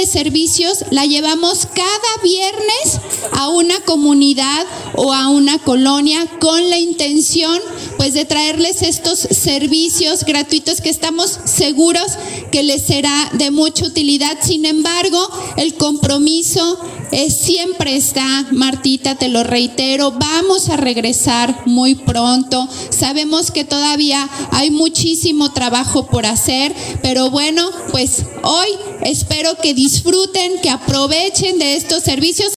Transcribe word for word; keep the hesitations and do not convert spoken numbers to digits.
servicios la llevamos cada viernes a una comunidad o a una colonia con la intención pues de traerles estos servicios gratuitos que estamos seguros que les será de mucha utilidad. Sin embargo, el compromiso eh, siempre está, Martita, te lo reitero, vamos a regresar muy pronto. Sabemos que todavía hay muchísimo trabajo por hacer, pero bueno, pues hoy espero que disfruten, que aprovechen de estos servicios.